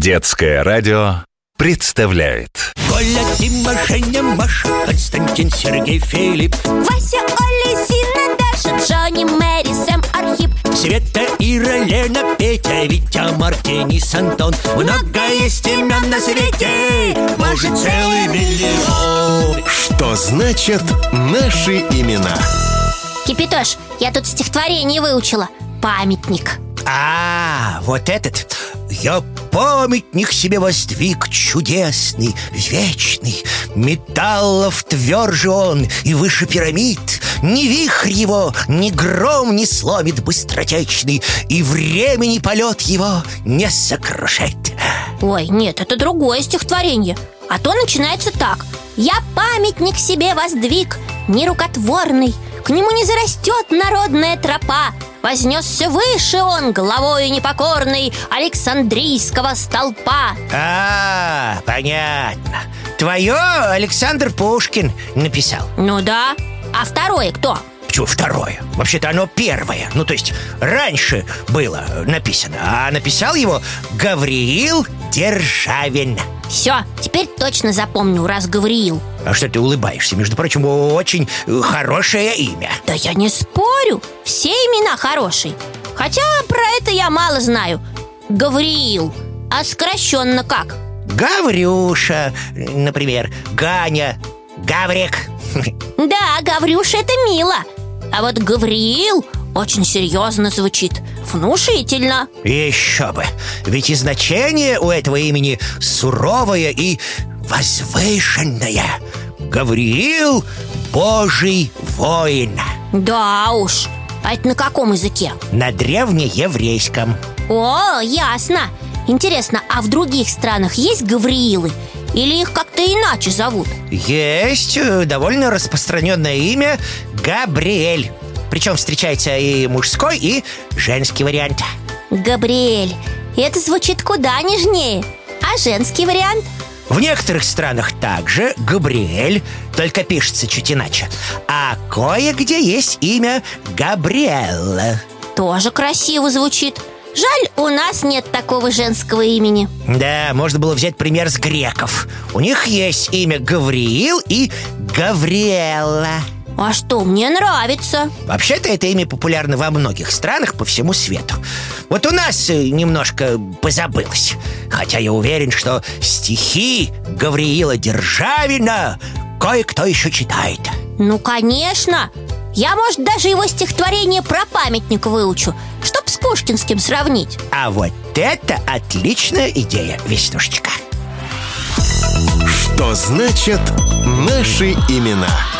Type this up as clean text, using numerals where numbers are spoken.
Детское радио представляет. Коля, Дима, Женя, Маша, Константин, Сергей, Филипп, Вася, Оля, Зина, Даша, Джонни, Мэри, Сэм, Архип, Света, Ира, Лена, Петя, Витя, Марк, Денис, Антон. Много есть имен на свете, может, целый миллион. Что значит наши имена? Кипятош, я тут стихотворение выучила. Памятник. Вот этот. Я памятник себе воздвиг чудесный, вечный. Металлов тверже он и выше пирамид. Ни вихрь его, ни гром не сломит быстротечный, и времени полет его не сокрушит. Ой, нет, это другое стихотворение. А то начинается так: я памятник себе воздвиг, нерукотворный, к нему не зарастет народная тропа. Вознесся выше он главою непокорной Александрийского столпа. Понятно. Твое Александр Пушкин написал. Ну да. А второе кто? Почему второе? Вообще-то оно первое. Ну, то есть раньше было написано, а написал его Гавриил Державин. Все, теперь точно запомню, раз Гавриил. А что ты улыбаешься? Между прочим, очень хорошее имя. Да я не спорю, все имена хорошие. Хотя про это я мало знаю. Гавриил, а сокращенно как? Гаврюша, например, Ганя, Гаврик. Да, Гаврюша, это мило. А вот Гавриил очень серьезно звучит, внушительно. Еще бы, ведь и значение у этого имени суровое и возвышенное. Гавриил – Божий воин. Да уж, а это на каком языке? На древнееврейском. О, ясно. Интересно, а в других странах есть Гавриилы? Или их как-то иначе зовут? Есть довольно распространенное имя Габриэль. Причем встречается и мужской, и женский вариант. Габриэль. Это звучит куда нежнее. А женский вариант? В некоторых странах также Габриэль, только пишется чуть иначе. А кое-где есть имя Габриэлла. Тоже красиво звучит. Жаль, у нас нет такого женского имени. Да, можно было взять пример с греков. У них есть имя Гавриил и Гавриэлла. А что, мне нравится. Вообще-то это имя популярно во многих странах по всему свету. Вот у нас немножко позабылось. Хотя я уверен, что стихи Гавриила Державина кое-кто еще читает. Ну, конечно. Я, может, даже его стихотворение про памятник выучу, чтоб с пушкинским сравнить. А вот это отличная идея, Веснушечка. Что значит наши имена?